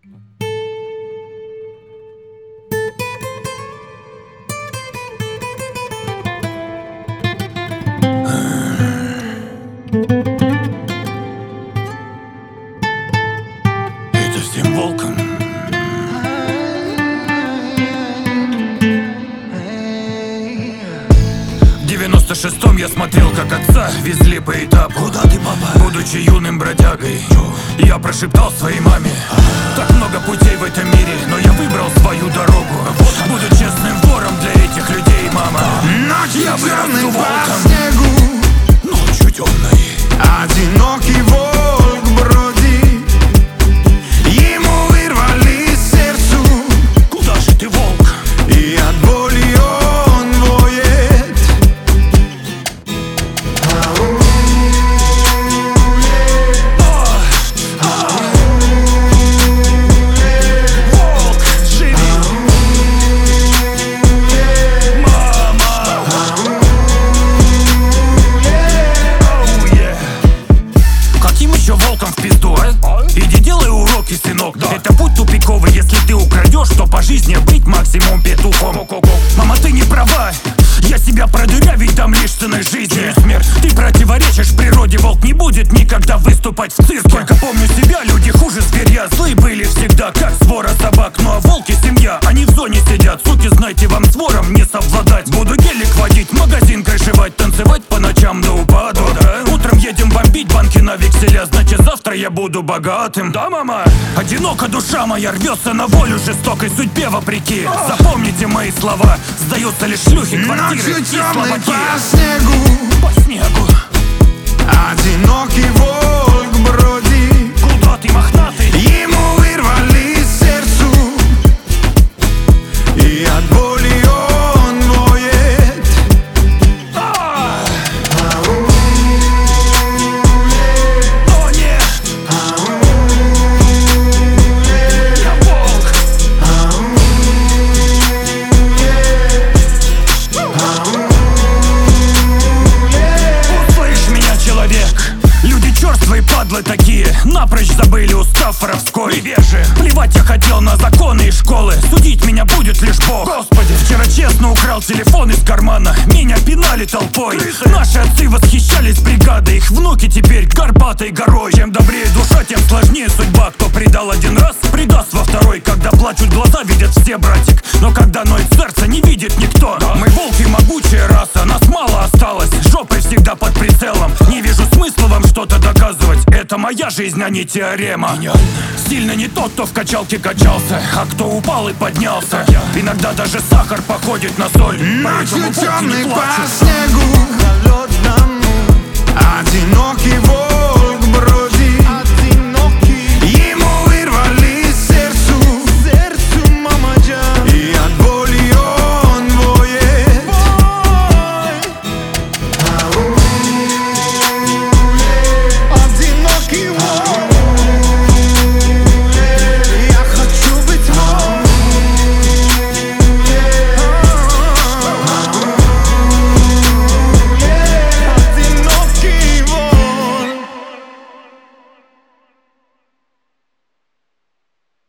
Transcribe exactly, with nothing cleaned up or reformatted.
Это с тем волком. В девяносто шестом я смотрел, как отца везли по этапу. Куда ты, папа? Будучи юным бродягой, я прошептал своей маме: так много путей в этом мире, но я выбрал свою дорогу. Буду честным вором для этих людей, мама. Ночью Я темный вырасту по волком. снегу, Ночью темной. одинокий волк бродит, ему вырвали сердцу, Куда же ты, волк? и от боли он воет. Волк, живи! Мама! Оу, е. Каким еще волком в пизду, а? Иди делай уроки, сынок. Это путь тупиковый, если ты украдешь, то по жизни быть максимум петухом. Мама, ты не права. Я себя продырявить дам лишь ценой жизни и смерть. Ты противоречишь природе, волк не будет никогда выступать в цирке. Только помню себя, люди хуже зверя. Злые были всегда, как свора собак. Ну а волки семья, они в зоне сидят. Суки, знайте, вам с вором не совладать. Буду гелик водить, магазин крышевать, танцевать по ночам до упаду, да? Утром едем бомбить банки на векселя, значит завтра я буду богатым. Да, мама? Одинока душа моя рвется на волю жестокой судьбе вопреки. Запомните мои слова, сдаются лишь шлюхи, квартиры Ночью и темный слабаки. по снегу, По снегу. одинокий волк бродит, Куда ты, мохнатый? ему вырвали сердцу, и от боли он воет. А! О, нет! Я волк! Услышь меня, человек! Люди черствые падлы такие, напрочь забыли устав воровской. Невежи! Плевать я хотел на законы и школы, судить меня будет лишь Бог. Господи! Вчера честно украл телефон из кармана, меня пинали толпой. Крысы. Наши отцы восхищались бригадой, их внуки теперь горбатой горой. Чем добрее душа, тем сложнее судьба. Кто предал один раз, предаст во второй. Когда плачут глаза, видят все, братик, но когда ноет сердце, не видит никто. Да. Мы волки, могучая раса, нас мало осталось, жопой всегда под прицелом. Не вижу смысла вам что-то доказывать, это моя жизнь, а не теорема. Гениально. Сильно не тот, кто в качалке качался, а кто упал и поднялся. Иногда даже сахар походит на соль, поэтому Ночью волки темный не по плачут. снегу холодному, одинокий